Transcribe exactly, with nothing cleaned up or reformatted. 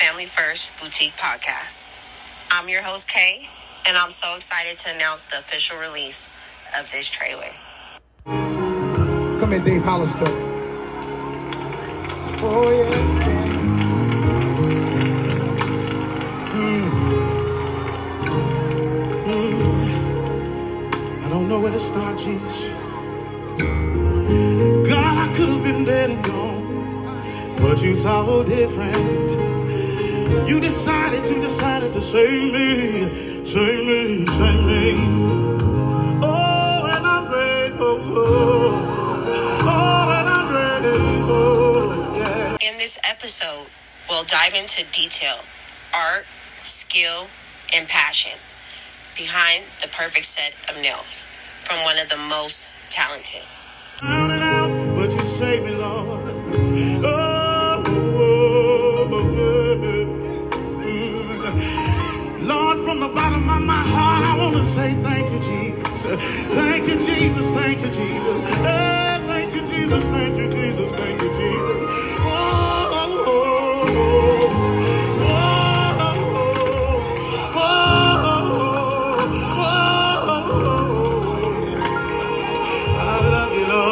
Family First Boutique Podcast. I'm your host, Kay, and I'm so excited to announce the official release of this trailer. Come in, Dave Hollister. Oh, yeah, yeah. Mm. Mm. I don't know where to start, Jesus. God, I could have been dead and gone, but you saw different. You decided, you decided to save me, save me, save me. Oh, and I'm grateful. Oh, and I'm grateful. Yeah. In this episode, we'll dive into detail, art, skill, and passion behind the perfect set of nails from one of the most talented. Out and out, but you saved me, Lord. Oh, oh, oh, oh. Lord, from the bottom of my heart, I want to say thank you, Jesus. Thank you, Jesus. Thank you, Jesus.